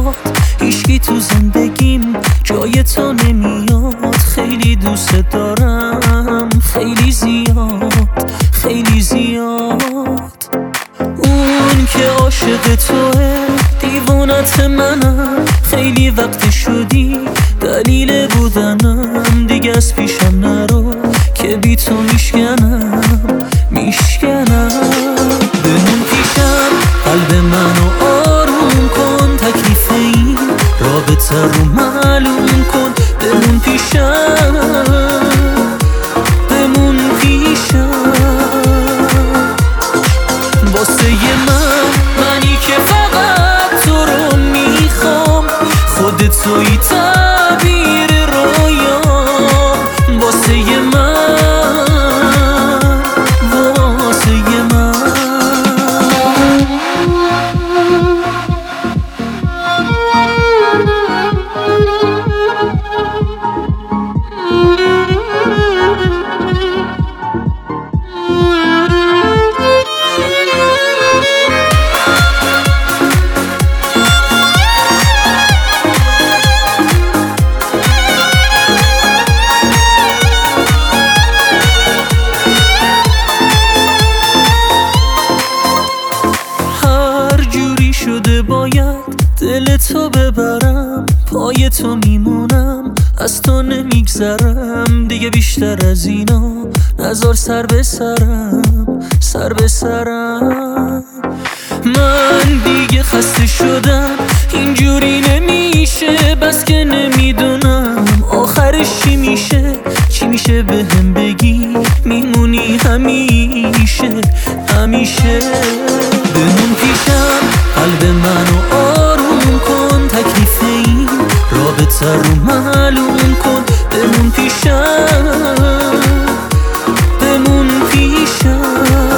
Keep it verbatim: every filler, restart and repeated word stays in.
باد هیچکی تو زندگیم جای تو نمیاد. خیلی دوست دارم، خیلی زیاد، خیلی زیاد. اون که عاشق توه دیوانت منم، خیلی وقت شدی دلیل بودنم. دیگه از پیشم نرو که بی تو میشکنم میشکنم. بمون پیشم، قلب منو آروم کن، تکلیف این رابطه رو معلوم کن. بمون پیشم، بمون پیشم. واسه من، منی که فقط تو رو میخوام، خودت توی تعبیر رویام. واسه من، واسه من. شده باید دل تو ببرم، پای تو میمونم، از تو نمیگذرم. دیگه بیشتر از اینا نزار سر به سرم، سر به سرم. من دیگه خسته شدم، اینجوری نمیشه، بس که نمیدونم آخرش چی میشه. چی میشه بهم بگی، میمونی همیشه همیشه. بمون پیشم، قلب منو آروم کن، تکلیف این رابطه رو معلوم کن. بمون پیشم، بمون پیشم.